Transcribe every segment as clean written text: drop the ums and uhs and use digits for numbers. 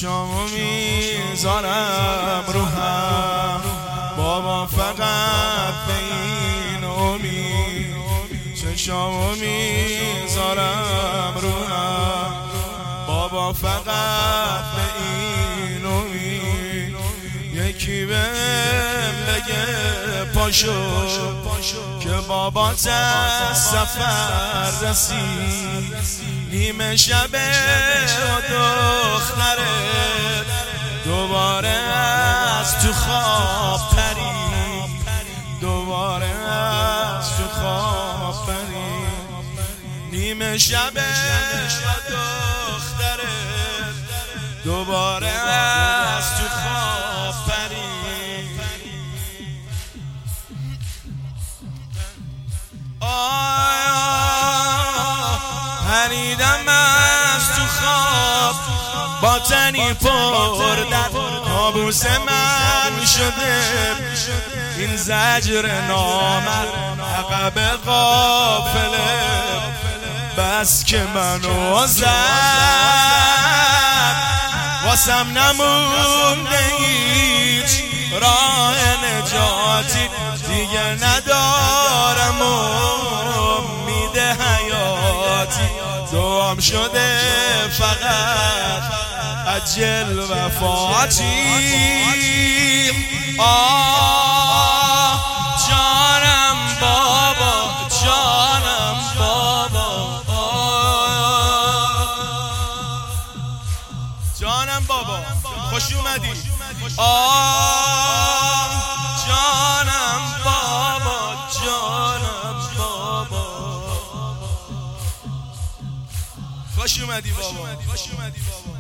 چشامو میذارم رو هم بابا، فقط به این امید. چشامو میذارم رو هم بابا، فقط به این امید. یکی بهم بگه پاشو که بابا سفر رسید. نیمه شبه و دختره دوباره از تو خواب پرید، دوباره از تو خواب پرید. نیمه شبه و دختره دوباره از تو خواب پرید. پریدم از تو خواب با تنی پر در کابوس من شده. این زجر نامرد عقب قافله بس که منو زد. واسم نمونده هیچ راه نجاتی دیگه ندارم، امید حیاتی دوام شده فقط اجل وفاتی. جانم بابا، جانم بابا، جانم بابا، خوش اومدی. جانم بابا، جانم بابا، خوش اومدی بابا، خوش اومدی بابا.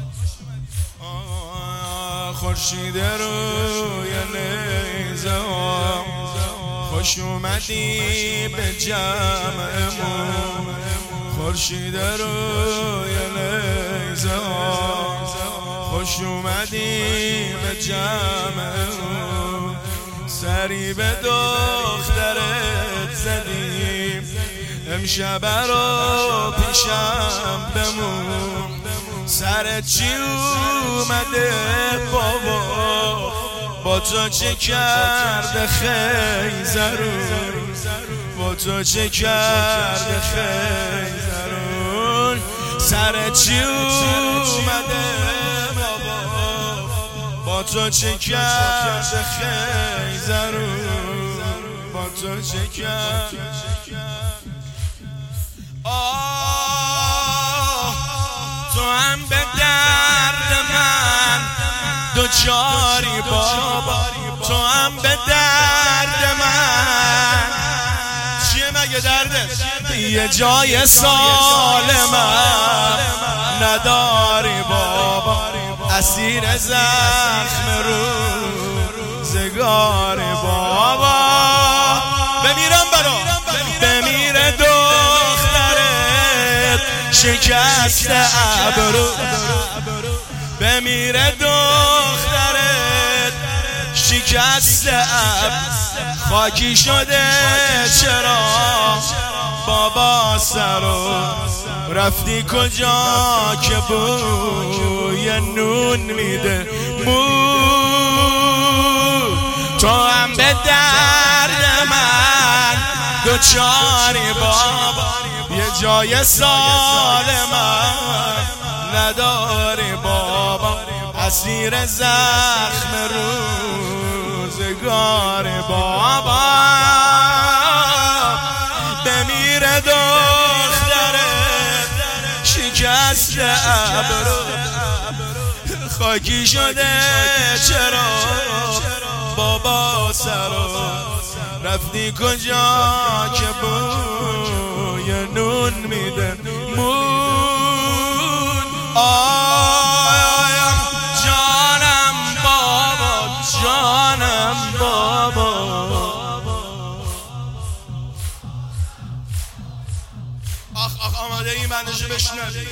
خورشید روی نیزه خوش اومدی به جمعمون. خورشید روی نیزه خوش اومدی به جمعمون. سری به دخترت زدیم امشب رو پیشم بمون. سرت چی اومده بابا، با تو چه کرده خیزرون، با تو چه کرده خیزرون. سرت چی اومده بابا، با تو چه کرده خیزرون، با تو چه کرده. تو هم به درد من دوچاری بابا، تو هم به درد من. چیه مگه دردت؟ یه جای سالمم نداری بابا، اسیر زخم روزگاری بابا. بمیرم برا بمیره دخترت شکسته ابرو، بمیره دخترت شکسته ابرو. خاکی شده چرا بابا سرو، رفتی کجا که بوی نون میده تو هم به درد من دوچاری بابا، یه جای سالمم نداری بابا، اسیر زخم روزگار بابا. بمیره دخترت شکسته ابرو، خاکی شده چرا بابا سرو، رفتی کجا که بوی نون میده مون. جانم بابا، جانم بابا. آخ آماده این بندشو بشنوی.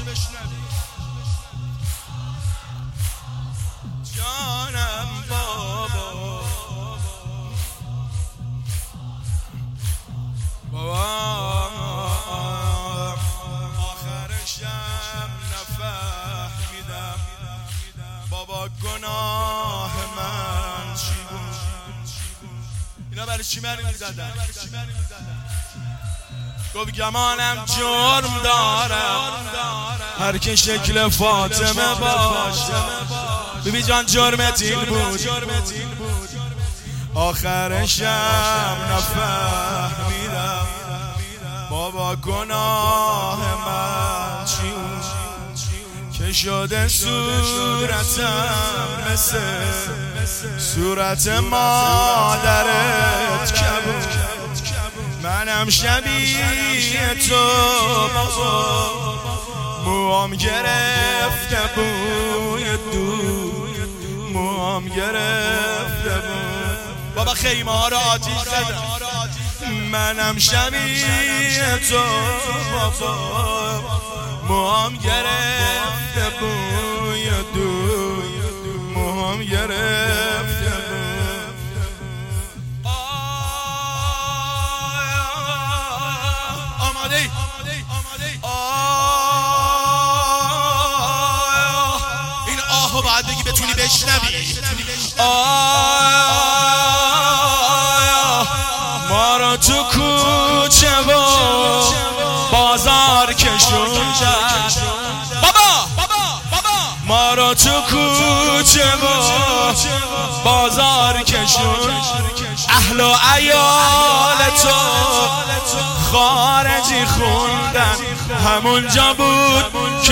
جانم بابا، آخرشم نفهمیدم بابا گناه من چی بود؟ اینا برای چی من میزدن؟ گفت گمانم جرم دارم هر که شکل فاطمه باشه. بیبی جان جرمت این بود آخرشم نفهمیدم بابا گناه من چی بود که شده صورتم مثل صورت مادرت کبود. منم شبیه تو بابا موام گرفته بوی دود موام گرفته بود بابا خیمه ها رو آتیش زدم. منم شبیه تو بابا موام گرفته بوی دود موام گرفته بود. این آهو باید بگی بتونی بشنوی. ما رو تو کوچه و بازار کشوندن بابا ما رو تو کوچه و بازار کشوندن. اهل و عیال تو خارجی خوندن همونجا بود که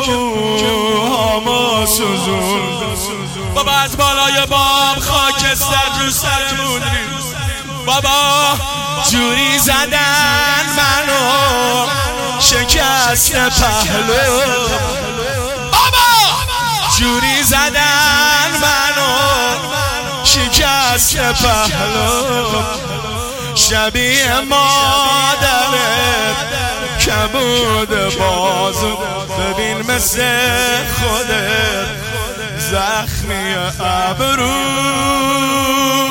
موهامو سوزون. بابا از بالای بام خاکستر رو سرمون بابا جوری زدن منو شکست پهلو بابا جوری زدن منو شکست پهلو. شبیه مادرت کبود بازو ببین مثل خودت زخمی ابرو